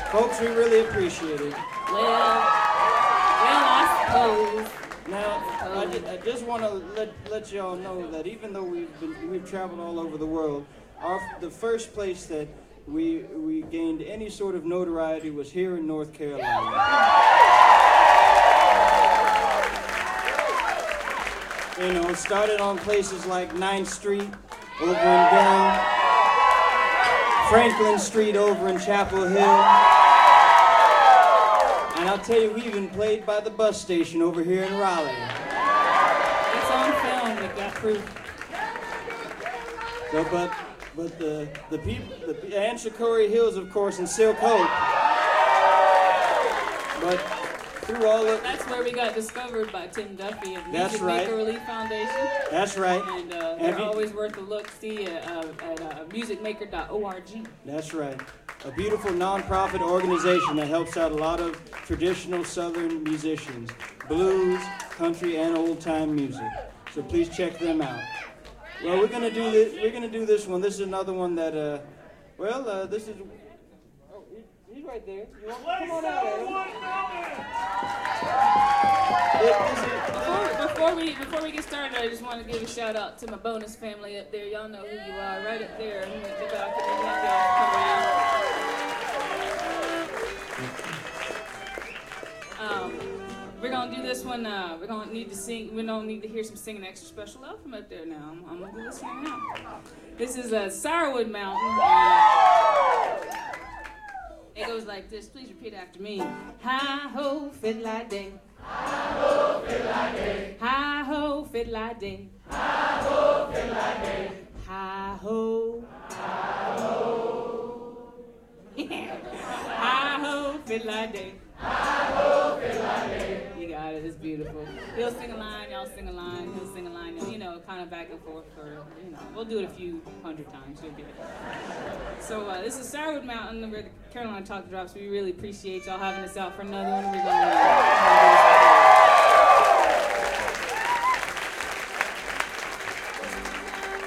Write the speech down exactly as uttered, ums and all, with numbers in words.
Folks, we really appreciate it. Well, well, I suppose. Now, I, ju- I just want to let let y'all know that even though we've been we've traveled all over the world, our the first place that we we gained any sort of notoriety was here in North Carolina. You know, it started on places like ninth Street over in Durham, Franklin Street over in Chapel Hill. And I'll tell you, we even played by the bus station over here in Raleigh. It's on film. We got proof. So, but, but the the people, the and Shakori Hills, of course, and Silk Hope. But through all of That's where we got discovered by Tim Duffy of the That's Music right. Maker Relief Foundation. That's right. And uh, Have they're you- always worth a look. See uh, uh, at uh, music maker dot org. That's right. A beautiful nonprofit organization that helps out a lot of traditional Southern musicians, blues, country, and old-time music. So please check them out. Well, we're gonna do this. We're gonna do this one. This is another one that. Uh, well, uh, this is. Oh, he- he's right there. You want, come on out, Adam. It- this is- Before, before we before we get started, I just want to give a shout out to my bonus family up there. Y'all know who you are, right up there in the back. If you have y'all come around. Um, we're gonna do this one. Uh, we're gonna need to sing. We don't need to hear some singing extra special love from up there now. I'm, I'm gonna do this one now. This is a uh, Sourwood Mountain. Uh, it goes like this. Please repeat after me. Hi ho, fiddle ding. Hi ho, fiddle ding. Hi ho, fiddle ding. Hi ho, fiddle ding. Hi ho. Hi ho. Hi ho, fiddle ding. You got it. It's beautiful. He'll sing a line, y'all sing a line. He'll sing a line. You know, kind of back and forth. For you know, we'll do it a few hundred times. You'll get it. So uh, this is Sourwood Mountain, where the Carolina Talk drops. We really appreciate y'all having us out for another one. We're going.